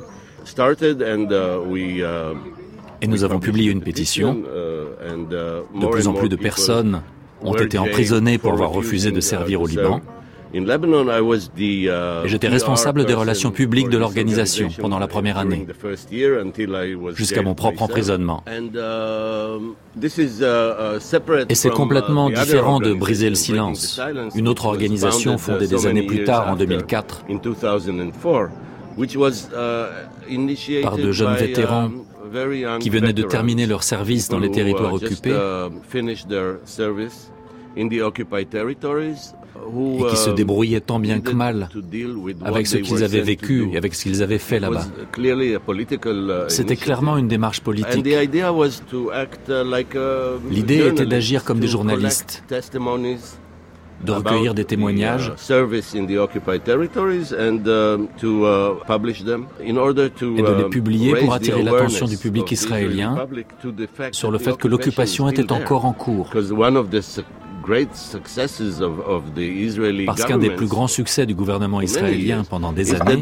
Et nous avons publié une pétition. De plus en plus de personnes ont été emprisonnées pour avoir refusé de servir au Liban. Et j'étais responsable des relations publiques de l'organisation pendant la première année, jusqu'à mon propre emprisonnement. Et c'est complètement différent de Briser le silence, une autre organisation fondée des années plus tard, en 2004, par de jeunes vétérans qui venaient de terminer leur service dans les territoires occupés et qui se débrouillaient tant bien que mal avec ce qu'ils avaient vécu et avec ce qu'ils avaient fait là-bas. C'était clairement une démarche politique. L'idée était d'agir comme des journalistes, de recueillir des témoignages et de les publier pour attirer l'attention du public israélien sur le fait que l'occupation était encore en cours. Parce qu'un des plus grands succès du gouvernement israélien pendant des années,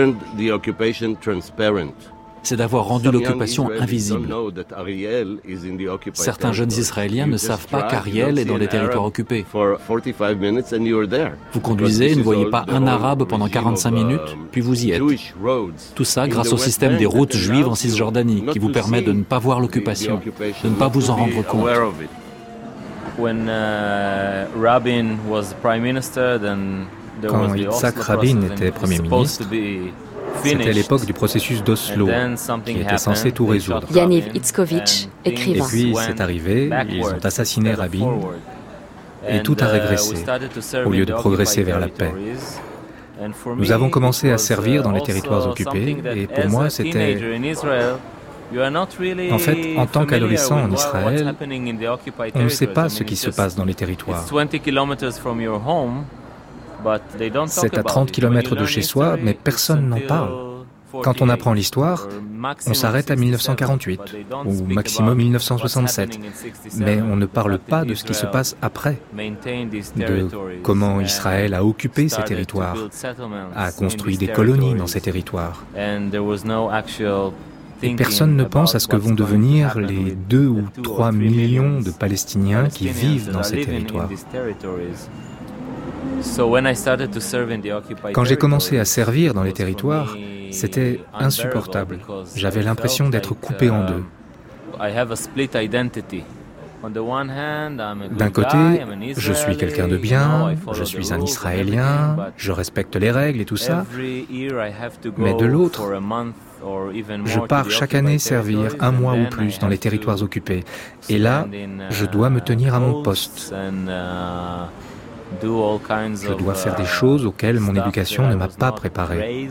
c'est d'avoir rendu l'occupation invisible. Certains jeunes Israéliens ne savent pas qu'Ariel est dans les territoires occupés. Vous conduisez et ne voyez pas un arabe pendant 45 minutes, puis vous y êtes. Tout ça grâce au système des routes juives en Cisjordanie, qui vous permet de ne pas voir l'occupation, de ne pas vous en rendre compte. Quand Yitzhak Rabin était Premier ministre, c'était l'époque du processus d'Oslo, qui était censé tout résoudre. Yaniv Itzkovitch, écrivain. Et puis c'est arrivé, ils ont assassiné Rabin, et tout a régressé, au lieu de progresser vers la paix. Nous avons commencé à servir dans les territoires occupés, et pour moi c'était... En fait, en tant qu'adolescent en Israël, on ne sait pas ce qui se passe dans les territoires. C'est à 30 km de chez soi, mais personne n'en parle. Quand on apprend l'histoire, on s'arrête à 1948, ou maximum 1967. Mais on ne parle pas de ce qui se passe après, de comment Israël a occupé ces territoires, a construit des colonies dans ces territoires. Et personne ne pense à ce que vont devenir les 2 ou 3 millions de Palestiniens qui vivent dans ces territoires. Quand j'ai commencé à servir dans les territoires, c'était insupportable. J'avais l'impression d'être coupé en deux. D'un côté, je suis quelqu'un de bien, je suis un Israélien, je respecte les règles et tout ça, mais de l'autre, je pars chaque année servir un mois ou plus dans les territoires occupés. Et là, je dois me tenir à mon poste. Je dois faire des choses auxquelles mon éducation ne m'a pas préparé.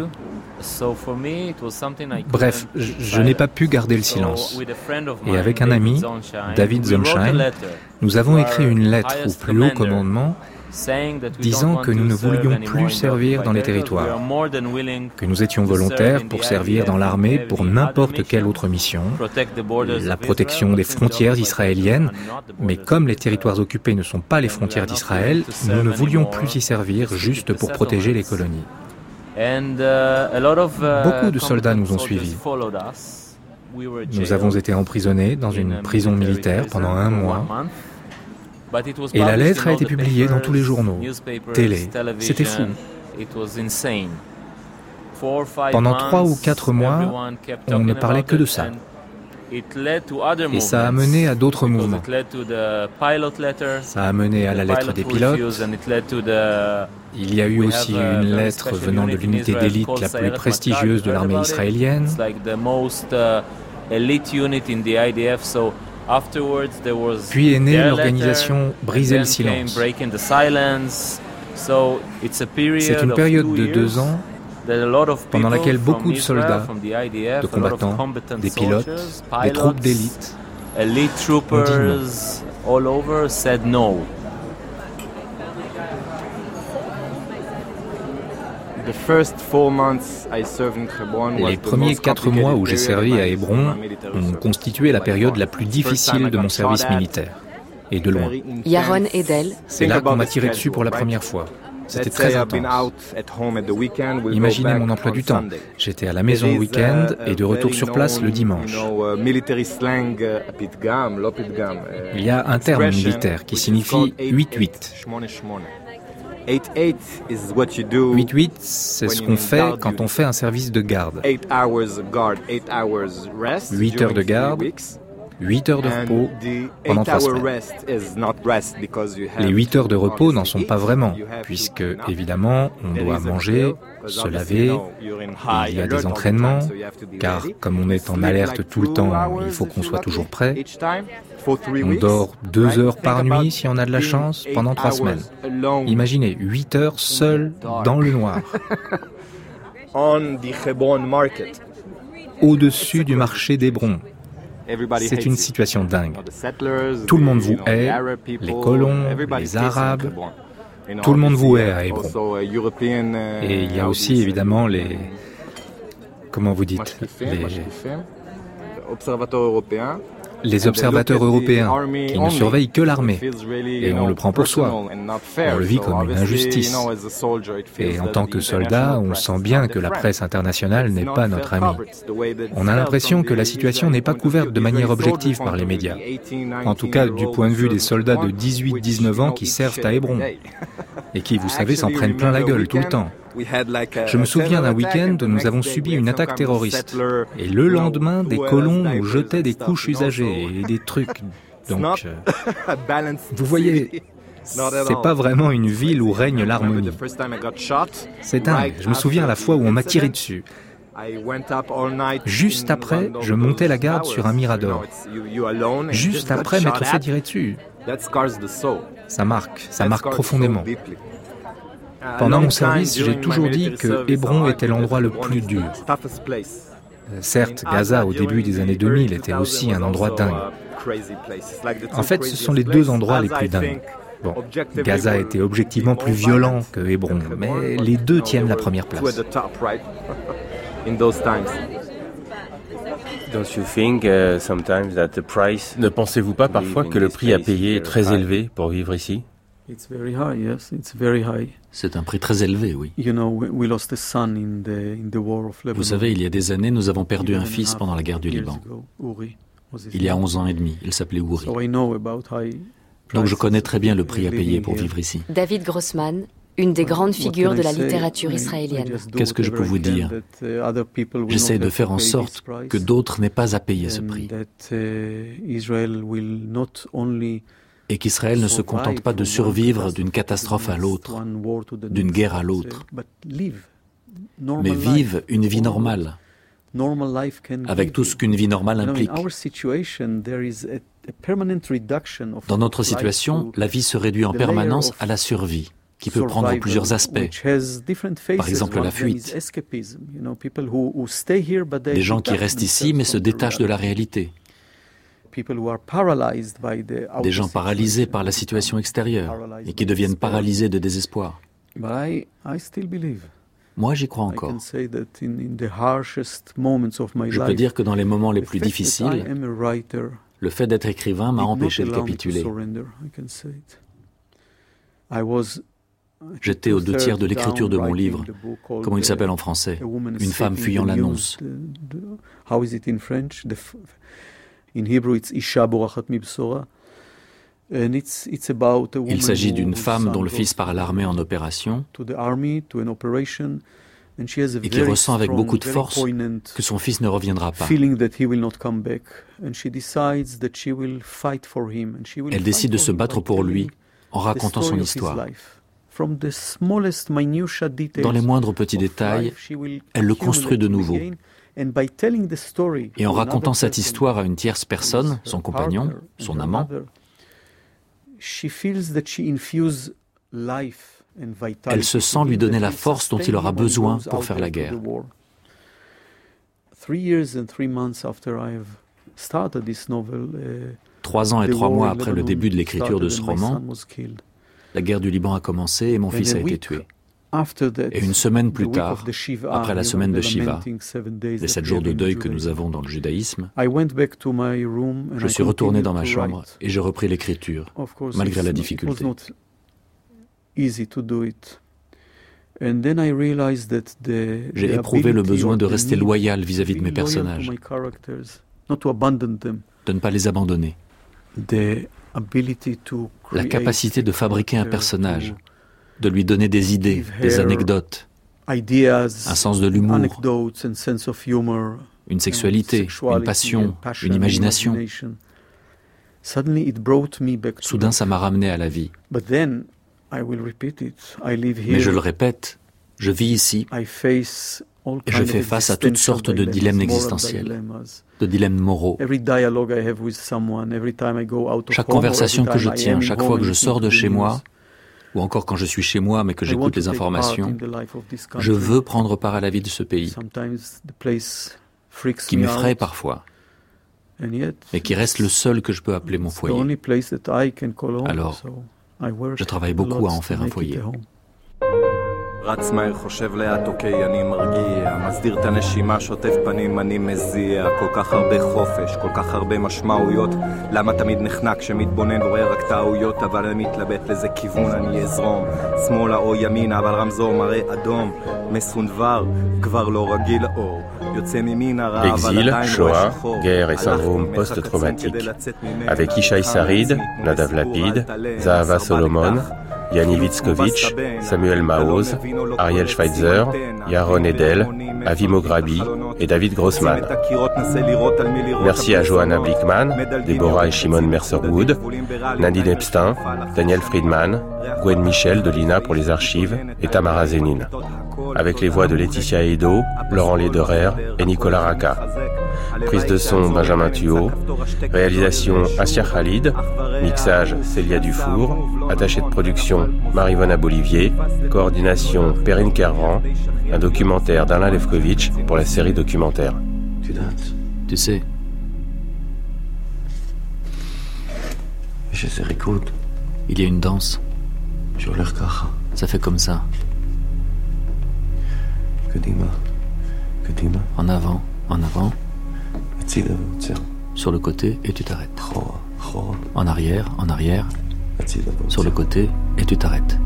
Bref, je n'ai pas pu garder le silence. Et avec un ami, David Zonshine, nous avons écrit une lettre au plus haut commandement disant que nous ne voulions plus servir dans les territoires, que nous étions volontaires pour servir dans l'armée pour n'importe quelle autre mission, la protection des frontières israéliennes, mais comme les territoires occupés ne sont pas les frontières d'Israël, nous ne voulions plus y servir juste pour protéger les colonies. Beaucoup de soldats nous ont suivis. Nous avons été emprisonnés dans une prison militaire pendant 1 mois. Et la lettre a été publiée dans tous les journaux, télé. C'était fou. Pendant 3 ou 4 mois, on ne parlait que de ça. Et ça a mené à d'autres mouvements. Ça a mené à la lettre des pilotes. Il y a eu aussi une lettre venant de l'unité d'élite la plus prestigieuse de l'armée israélienne. Puis est née l'organisation Briser le silence. C'est une période de 2 ans pendant laquelle beaucoup de soldats, de combattants, des pilotes, des troupes d'élite ont dit non. Les premiers 4 mois où j'ai servi à Hébron ont constitué la période la plus difficile de mon service militaire, et de loin. Yaron Edel. C'est là qu'on m'a tiré dessus pour la première fois. C'était très intense. Imaginez mon emploi du temps. J'étais à la maison le week-end et de retour sur place le dimanche. Il y a un terme militaire qui signifie 8-8. 8-8, c'est ce qu'on fait quand on fait un service de garde. 8 heures de garde, 8 heures de repos pendant 3 semaines. Les 8 heures de repos n'en sont pas vraiment, puisque, évidemment, on doit manger, se laver, il y a des entraînements, car comme on est en alerte tout le temps, il faut qu'on soit toujours prêt. On dort 2 heures par nuit si on a de la chance pendant 3 semaines. Imaginez, 8 heures seul dans le noir. Au-dessus du marché d'Hébron. C'est une situation dingue. Tout le monde vous hait, les colons, les Arabes, tout le monde vous hait à Hébron. Et il y a aussi évidemment les... Comment vous dites ? Les observateurs européens qui ne surveillent que l'armée. Et on le prend pour soi. On le vit comme une injustice. Et en tant que soldat, on sent bien que la presse internationale n'est pas notre amie. On a l'impression que la situation n'est pas couverte de manière objective par les médias. En tout cas, du point de vue des soldats de 18-19 ans qui servent à Hébron. Et qui, vous savez, s'en prennent plein la gueule tout le temps. Je me souviens d'un week-end où nous avons subi une attaque terroriste. Et le lendemain, des colons nous jetaient des couches usagées et des trucs. Donc, vous voyez, c'est pas vraiment une ville où règne l'harmonie. C'est dingue. Je me souviens la fois où on m'a tiré dessus. Juste après, je montais la garde sur un mirador. Juste après m'être fait tirer dessus. Ça marque profondément. Pendant mon service, j'ai toujours dit que Hébron était l'endroit le plus dur. Certes, Gaza, au début des années 2000, était aussi un endroit dingue. En fait, ce sont les 2 endroits les plus dingues. Bon, Gaza était objectivement plus violent que Hébron, mais les 2 tiennent la première place. Ne pensez-vous pas parfois que le prix à payer est très élevé pour vivre ici ? C'est un prix très élevé, oui. Vous savez, il y a des années, nous avons perdu un fils pendant la guerre du Liban. Il y a 11 ans et demi, il s'appelait Uri. Donc je connais très bien le prix à payer pour vivre ici. David Grossman. une des grandes figures de la littérature israélienne. Qu'est-ce que je peux vous dire? J'essaie de faire en sorte que d'autres n'aient pas à payer ce prix. Et qu'Israël ne se contente pas de survivre d'une catastrophe à l'autre, d'une guerre à l'autre, mais vive une vie normale, avec tout ce qu'une vie normale implique. Dans notre situation, la vie se réduit en permanence à la survie, qui peut prendre plusieurs aspects. Par exemple, la fuite. Des gens qui restent ici mais se détachent de la réalité. Des gens paralysés par la situation extérieure et qui deviennent paralysés de désespoir. Moi, j'y crois encore. Je peux dire que dans les moments les plus difficiles, le fait d'être écrivain m'a empêché de capituler. J'étais aux 2/3 de l'écriture de mon livre. Comment il s'appelle en français? Une femme fuyant l'annonce. Il s'agit d'une femme dont le fils part à l'armée en opération et qui ressent avec beaucoup de force que son fils ne reviendra pas. Elle décide de se battre pour lui en racontant son histoire. Dans les moindres petits détails, elle le construit de nouveau. Et en racontant cette histoire à une tierce personne, son compagnon, son amant, elle se sent lui donner la force dont il aura besoin pour faire la guerre. 3 ans et 3 mois après le début de l'écriture de ce roman, la guerre du Liban a commencé et mon fils a été tué. Et une semaine plus tard, après la semaine de Shiva, les 7 jours de deuil que nous avons dans le judaïsme, je suis retourné dans ma chambre et j'ai repris l'écriture, malgré la difficulté. J'ai éprouvé le besoin de rester loyal vis-à-vis de mes personnages, de ne pas les abandonner. La capacité de fabriquer un personnage, de lui donner des idées, des anecdotes, un sens de l'humour, une sexualité, une passion, une imagination. Soudain, ça m'a ramené à la vie. Mais je le répète, je vis ici et je fais face à toutes sortes de dilemmes existentiels, de dilemmes moraux. Chaque conversation que je tiens, chaque fois que je sors de chez moi, ou encore quand je suis chez moi mais que j'écoute les informations, je veux prendre part à la vie de ce pays, qui m'effraie parfois, mais qui reste le seul que je peux appeler mon foyer. Alors, je travaille beaucoup à en faire un foyer. רץ מהר חושב לאט אוקיי אני מרגיע מסדיר את הנשימה שוטף פנים אני מזיע כל כך הרבה חופש כל כך הרבה משמעויות למה תמיד נחנק שמתבונן ורואה רק טעויות אבל אני מתלבט לזה כיוון אני אזרום שמאלה או ימינה אבל רמזור מראה אדום מסונבר כבר לא רגיל לאור יוצא ממין הרע Exil, Shoah, guerre et syndrome post-traumatique avec Ishaï Sarid, Nadav Lapid, Zahava Solomon, Yanni Witzkowicz, Samuel Maoz, Ariel Schweitzer, Yaron Edel, Avi Mograbi et David Grossman. Merci à Johanna Blickman, Deborah et Shimon Mercerwood, Nadine Epstein, Daniel Friedman, Gwen Michel de l'INA pour les archives et Tamara Zenin. Avec les voix de Laetitia Edo, Laurent Lederer et Nicolas Raka. Prise de son Benjamin Thuot, réalisation Assia Khalid, mixage Célia Dufour, attaché de production Marie-Vonne Abolivier, coordination Perrine Kervran, un documentaire d'Alain Lefkovitch pour la série documentaire. Tu sais, il y a une danse. Ça fait comme ça. En avant, en avant. Sur le côté et tu t'arrêtes. En arrière, sur le côté et tu t'arrêtes.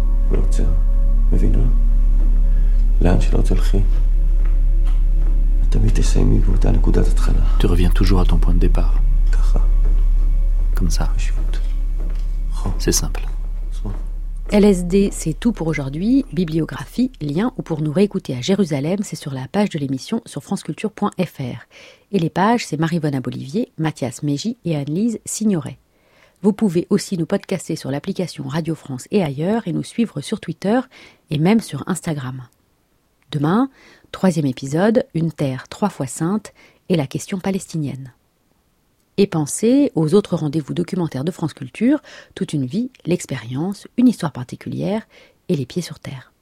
לאן שלא תלכי, Tu reviens toujours à ton point de départ. Comme ça. C'est simple. LSD, c'est tout pour aujourd'hui. Bibliographie, lien ou pour nous réécouter à Jérusalem, c'est sur la page de l'émission sur franceculture.fr. Et les pages, c'est Maryvonne Abolivier, Mathias Mégy et Anne-Lise Signoret. Vous pouvez aussi nous podcaster sur l'application Radio France et ailleurs et nous suivre sur Twitter et même sur Instagram. Demain, 3e épisode, une terre 3 fois sainte et la question palestinienne. Et pensez aux autres rendez-vous documentaires de France Culture, toute une vie, l'expérience, une histoire particulière et les pieds sur terre.